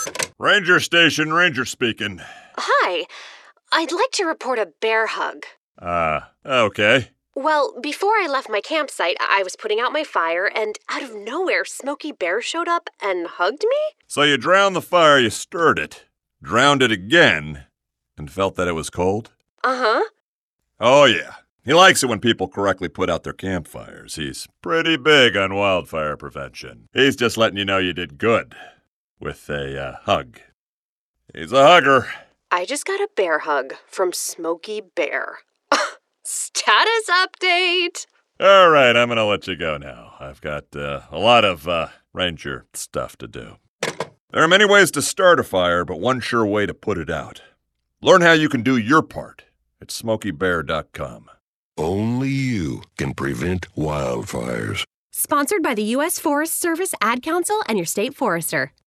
Ranger Station, Ranger speaking. Hi. I'd like to report a bear hug. Okay. Well, before I left my campsite, I was putting out my fire, and out of nowhere, Smokey Bear showed up and hugged me? So you drowned the fire, you stirred it, drowned it again, and felt that it was cold? Uh-huh. Oh, yeah. He likes it when people correctly put out their campfires. He's pretty big on wildfire prevention. He's just letting you know you did good with a hug. He's a hugger. I just got a bear hug from Smokey Bear. Status update! All right, I'm going to let you go now. I've got a lot of ranger stuff to do. There are many ways to start a fire, but one sure way to put it out. Learn how you can do your part at SmokeyBear.com. Only you can prevent wildfires. Sponsored by the U.S. Forest Service Ad Council and your state forester.